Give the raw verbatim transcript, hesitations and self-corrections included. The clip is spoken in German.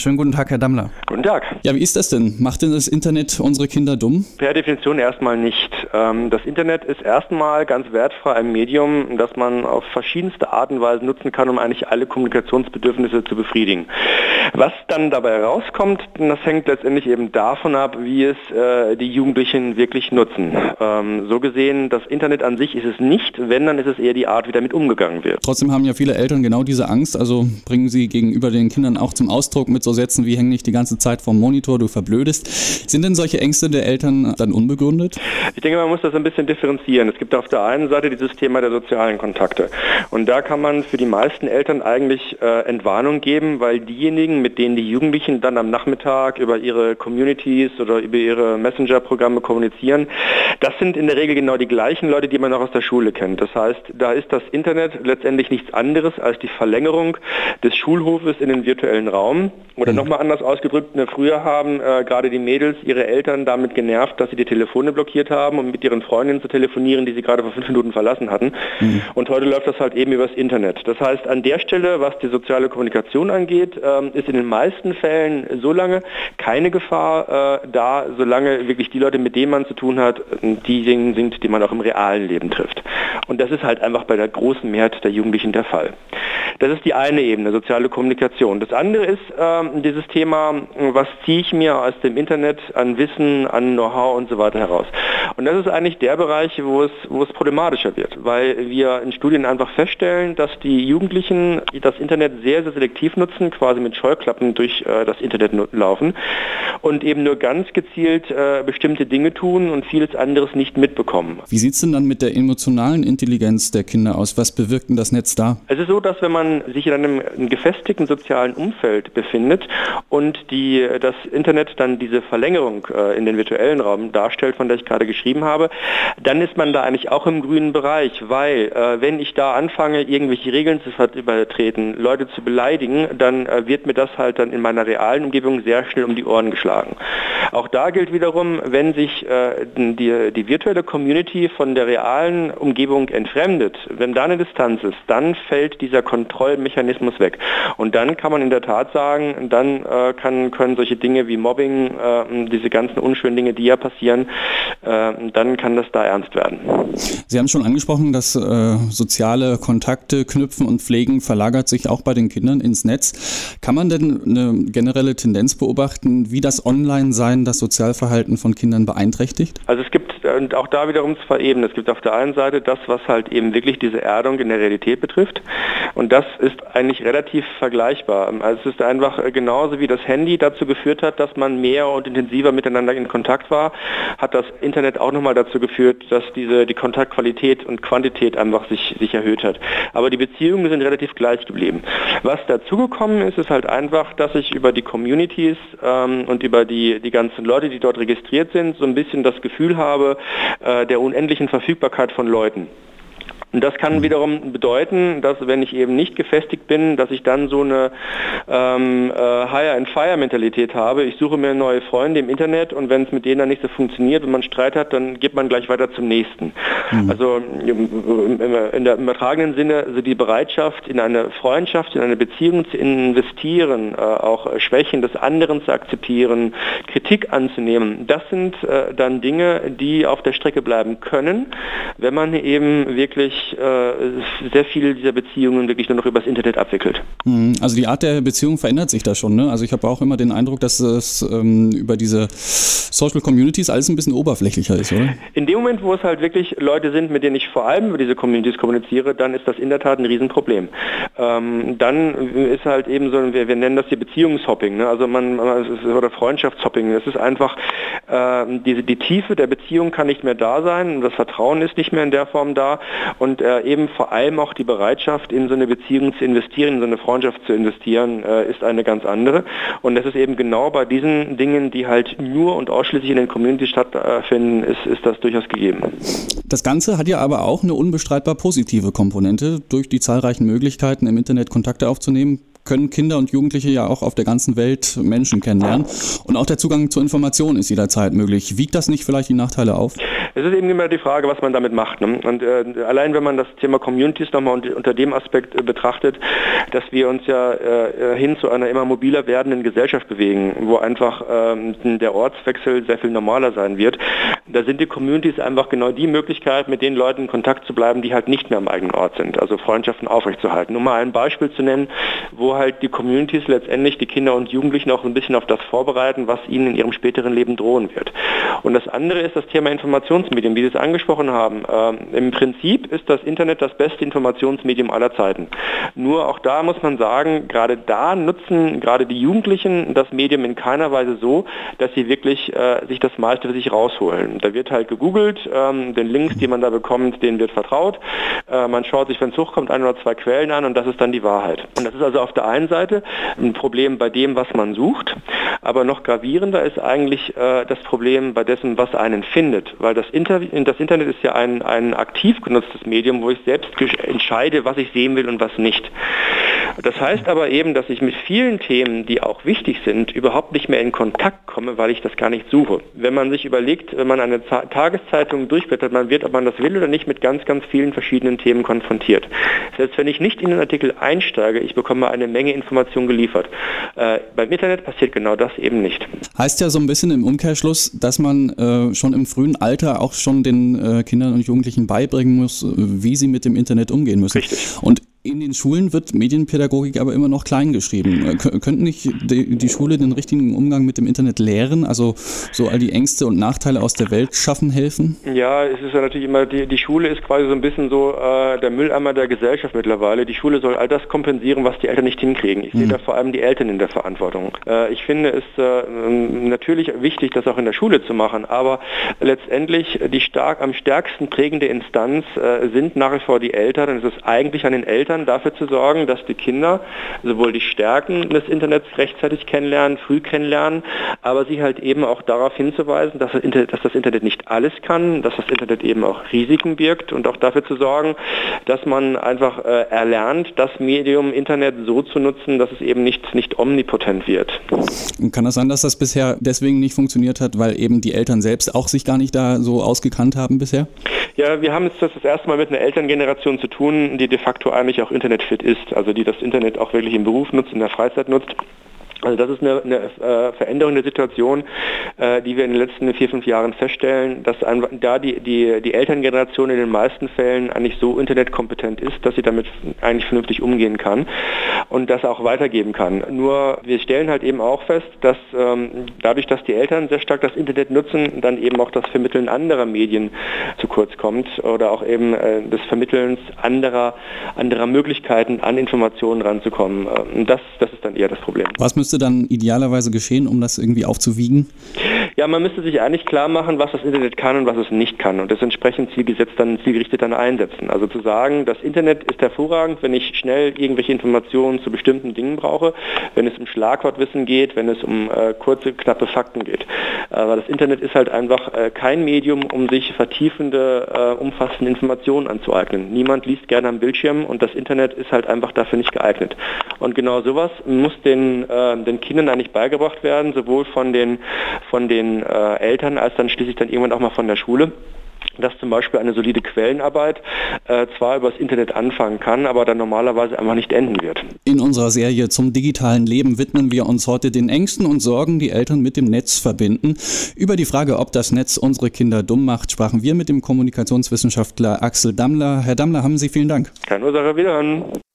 Schönen guten Tag, Herr Dammler. Guten Tag. Ja, wie ist das denn? Macht denn das Internet unsere Kinder dumm? Per Definition erstmal nicht. Das Internet ist erstmal ganz wertfrei ein Medium, das man auf verschiedenste Art und Weise nutzen kann, um eigentlich alle Kommunikationsbedürfnisse zu befriedigen. Was dann dabei rauskommt, das hängt letztendlich eben davon ab, wie es äh, die Jugendlichen wirklich nutzen. Ähm, so gesehen, das Internet an sich ist es nicht, wenn, dann ist es eher die Art, wie damit umgegangen wird. Trotzdem haben ja viele Eltern genau diese Angst, also bringen sie gegenüber den Kindern auch zum Ausdruck mit so Sätzen wie häng nicht die ganze Zeit vorm Monitor, du verblödest. Sind denn solche Ängste der Eltern dann unbegründet? Ich denke, man muss das ein bisschen differenzieren. Es gibt auf der einen Seite dieses Thema der sozialen Kontakte. Und da kann man für die meisten Eltern eigentlich äh, Entwarnung geben, weil diejenigen, mit denen die Jugendlichen dann am Nachmittag über ihre Communities oder über ihre Messenger-Programme kommunizieren, das sind in der Regel genau die gleichen Leute, die man auch aus der Schule kennt. Das heißt, da ist das Internet letztendlich nichts anderes als die Verlängerung des Schulhofes in den virtuellen Raum. Oder mhm. nochmal anders ausgedrückt, ne, früher haben äh, gerade die Mädels ihre Eltern damit genervt, dass sie die Telefone blockiert haben, um mit ihren Freundinnen zu telefonieren, die sie gerade vor fünf Minuten verlassen hatten. Mhm. Und heute läuft das halt eben übers Internet. Das heißt, an der Stelle, was die soziale Kommunikation angeht, ähm, ist in den meisten Fällen so lange keine Gefahr äh, da, solange wirklich die Leute, mit denen man zu tun hat, die sind, die man auch im realen Leben trifft. Und das ist halt einfach bei der großen Mehrheit der Jugendlichen der Fall. Das ist die eine Ebene, soziale Kommunikation. Das andere ist ähm, dieses Thema, was ziehe ich mir aus dem Internet an Wissen, an Know-how und so weiter heraus. Und das ist eigentlich der Bereich, wo es, wo es problematischer wird, weil wir in Studien einfach feststellen, dass die Jugendlichen das Internet sehr, sehr selektiv nutzen, quasi mit Scheuklappen durch äh, das Internet laufen und eben nur ganz gezielt äh, bestimmte Dinge tun und vieles anderes nicht mitbekommen. Wie sieht es denn dann mit der emotionalen Intelligenz der Kinder aus? Was bewirkt denn das Netz da? Es ist so, dass wenn man sich in einem gefestigten sozialen Umfeld befindet und die, das Internet dann diese Verlängerung äh, in den virtuellen Raum darstellt, von der ich gerade geschrieben habe, dann ist man da eigentlich auch im grünen Bereich, weil äh, wenn ich da anfange, irgendwelche Regeln zu übertreten, Leute zu beleidigen, dann äh, wird mir das halt dann in meiner realen Umgebung sehr schnell um die Ohren geschlagen. Auch da gilt wiederum, wenn sich äh, die, die virtuelle Community von der realen Umgebung entfremdet, wenn da eine Distanz ist, dann fällt dieser Kontrollmechanismus weg. Und dann kann man in der Tat sagen, dann äh, kann, können solche Dinge wie Mobbing, äh, diese ganzen unschönen Dinge, die ja passieren, äh, dann kann das da ernst werden. Sie haben schon angesprochen, dass äh, soziale Kontakte knüpfen und pflegen verlagert sich auch bei den Kindern ins Netz. Kann man denn eine generelle Tendenz beobachten, wie das Online-Sein das Sozialverhalten von Kindern beeinträchticht? Also es gibt und auch da wiederum zwei Ebenen. Es gibt auf der einen Seite das, was halt eben wirklich diese Erdung in der Realität betrifft. Und das ist eigentlich relativ vergleichbar. Also es ist einfach genauso wie das Handy dazu geführt hat, dass man mehr und intensiver miteinander in Kontakt war, hat das Internet auch nochmal dazu geführt, dass diese die Kontaktqualität und Quantität einfach sich, sich erhöht hat. Aber die Beziehungen sind relativ gleich geblieben. Was dazugekommen ist, ist halt einfach, dass ich über die Communities ähm, und über die, die ganzen Leute, die dort registriert sind, so ein bisschen das Gefühl habe äh, der unendlichen Verfügbarkeit von Leuten. Und das kann wiederum bedeuten, dass wenn ich eben nicht gefestigt bin, dass ich dann so eine ähm, äh, Hire-and-Fire-Mentalität habe. Ich suche mir neue Freunde im Internet und wenn es mit denen dann nicht so funktioniert, wenn man Streit hat, dann geht man gleich weiter zum nächsten. Mhm. Also im, in der, im übertragenen Sinne, also die Bereitschaft, in eine Freundschaft, in eine Beziehung zu investieren, äh, auch Schwächen des anderen zu akzeptieren, Kritik anzunehmen, das sind äh, dann Dinge, die auf der Strecke bleiben können, wenn man eben wirklich sehr viele dieser Beziehungen wirklich nur noch übers Internet abwickelt. Also die Art der Beziehung verändert sich da schon, ne? Also ich habe auch immer den Eindruck, dass es ähm, über diese Social Communities alles ein bisschen oberflächlicher ist, oder? In dem Moment, wo es halt wirklich Leute sind, mit denen ich vor allem über diese Communities kommuniziere, dann ist das in der Tat ein Riesenproblem. Ähm, dann ist halt eben so, wir, wir nennen das hier Beziehungshopping, ne? Also man, oder Freundschaftshopping. Es ist einfach, äh, diese, die Tiefe der Beziehung kann nicht mehr da sein, das Vertrauen ist nicht mehr in der Form da und äh, eben vor allem auch die Bereitschaft, in so eine Beziehung zu investieren, in so eine Freundschaft zu investieren, äh, ist eine ganz andere. Und das ist eben genau bei diesen Dingen, die halt nur und ausschließlich in den Communities stattfinden, ist, ist das durchaus gegeben. Das Ganze hat ja aber auch eine unbestreitbar positive Komponente. Durch die zahlreichen Möglichkeiten, im Internet Kontakte aufzunehmen, können Kinder und Jugendliche ja auch auf der ganzen Welt Menschen kennenlernen. Und auch der Zugang zur Information ist jederzeit möglich. Wiegt das nicht vielleicht die Nachteile auf? Es ist eben immer die Frage, was man damit macht. Ne? Und äh, allein wenn man das Thema Communities nochmal unter, unter dem Aspekt äh, betrachtet, dass wir uns ja äh, hin zu einer immer mobiler werdenden Gesellschaft bewegen, wo einfach äh, der Ortswechsel sehr viel normaler sein wird, da sind die Communities einfach genau die Möglichkeit, mit den Leuten in Kontakt zu bleiben, die halt nicht mehr am eigenen Ort sind, also Freundschaften aufrechtzuerhalten. Nur mal ein Beispiel zu nennen, wo halt die Communities letztendlich die Kinder und Jugendlichen auch ein bisschen auf das vorbereiten, was ihnen in ihrem späteren Leben drohen wird. Und das andere ist das Thema Informationsmedien, wie Sie es angesprochen haben. Ähm, Im Prinzip ist das Internet das beste Informationsmedium aller Zeiten. Nur auch da muss man sagen, gerade da nutzen gerade die Jugendlichen das Medium in keiner Weise so, dass sie wirklich äh, sich das meiste für sich rausholen. Da wird halt gegoogelt, ähm, den Links, die man da bekommt, denen wird vertraut. Äh, man schaut sich, wenn es hochkommt, ein oder zwei Quellen an und das ist dann die Wahrheit. Und das ist also auf der einen Seite ein Problem bei dem, was man sucht, aber noch gravierender ist eigentlich äh, das Problem bei dessen, was einen findet, weil das, Inter- das Internet ist ja ein, ein aktiv genutztes Medium, wo ich selbst entscheide, was ich sehen will und was nicht. Das heißt aber eben, dass ich mit vielen Themen, die auch wichtig sind, überhaupt nicht mehr in Kontakt komme, weil ich das gar nicht suche. Wenn man sich überlegt, wenn man eine Z- Tageszeitung durchblättert, man wird, ob man das will oder nicht, mit ganz, ganz vielen verschiedenen Themen konfrontiert. Selbst wenn ich nicht in den Artikel einsteige, ich bekomme eine Menge Informationen geliefert. Äh, beim Internet passiert genau das eben nicht. Heißt ja so ein bisschen im Umkehrschluss, dass man äh, schon im frühen Alter auch schon den äh, Kindern und Jugendlichen beibringen muss, wie sie mit dem Internet umgehen müssen. Richtig. Und in den Schulen wird Medienpädagogik aber immer noch klein geschrieben. K- könnten nicht die, die Schule den richtigen Umgang mit dem Internet lehren, also so all die Ängste und Nachteile aus der Welt schaffen helfen? Ja, es ist ja natürlich immer, die, die Schule ist quasi so ein bisschen so äh, der Mülleimer der Gesellschaft mittlerweile. Die Schule soll all das kompensieren, was die Eltern nicht hinkriegen. Ich mhm. sehe da vor allem die Eltern in der Verantwortung. Äh, ich finde es äh, natürlich wichtig, das auch in der Schule zu machen, aber letztendlich die stark am stärksten prägende Instanz äh, sind nach wie vor die Eltern. Und es ist eigentlich an den Eltern, dafür zu sorgen, dass die Kinder sowohl die Stärken des Internets rechtzeitig kennenlernen, früh kennenlernen, aber sie halt eben auch darauf hinzuweisen, dass das Internet, dass das Internet nicht alles kann, dass das Internet eben auch Risiken birgt und auch dafür zu sorgen, dass man einfach äh, erlernt, das Medium Internet so zu nutzen, dass es eben nicht, nicht omnipotent wird. Kann das sein, dass das bisher deswegen nicht funktioniert hat, weil eben die Eltern selbst auch sich gar nicht da so ausgekannt haben bisher? Ja, wir haben jetzt das, das erste Mal mit einer Elterngeneration zu tun, die de facto eigentlich auch internetfit ist, also die das Internet auch wirklich im Beruf nutzt, in der Freizeit nutzt. Also das ist eine, eine äh, Veränderung der Situation, äh, die wir in den letzten vier, fünf Jahren feststellen, dass einfach da die, die, die Elterngeneration in den meisten Fällen eigentlich so internetkompetent ist, dass sie damit eigentlich vernünftig umgehen kann und das auch weitergeben kann. Nur wir stellen halt eben auch fest, dass ähm, dadurch, dass die Eltern sehr stark das Internet nutzen, dann eben auch das Vermitteln anderer Medien zu kurz kommt oder auch eben äh, des Vermittelns anderer, anderer Möglichkeiten, an Informationen ranzukommen. Und das, das ist dann eher das Problem. Was müsste dann idealerweise geschehen, um das irgendwie aufzuwiegen? Ja, man müsste sich eigentlich klar machen, was das Internet kann und was es nicht kann und das entsprechend zielgesetzt dann, zielgerichtet dann einsetzen. Also zu sagen, das Internet ist hervorragend, wenn ich schnell irgendwelche Informationen zu bestimmten Dingen brauche, wenn es um Schlagwortwissen geht, wenn es um äh, kurze, knappe Fakten geht. Aber das Internet ist halt einfach äh, kein Medium, um sich vertiefende, äh, umfassende Informationen anzueignen. Niemand liest gerne am Bildschirm und das Internet ist halt einfach dafür nicht geeignet. Und genau sowas muss den, äh, den Kindern eigentlich beigebracht werden, sowohl von den, von den äh, Eltern als dann schließlich dann irgendwann auch mal von der Schule, dass zum Beispiel eine solide Quellenarbeit äh, zwar über das Internet anfangen kann, aber dann normalerweise einfach nicht enden wird. In unserer Serie zum digitalen Leben widmen wir uns heute den Ängsten und Sorgen, die Eltern mit dem Netz verbinden. Über die Frage, ob das Netz unsere Kinder dumm macht, sprachen wir mit dem Kommunikationswissenschaftler Axel Dammler. Herr Dammler, haben Sie vielen Dank. Keine Ursache, wiederhören.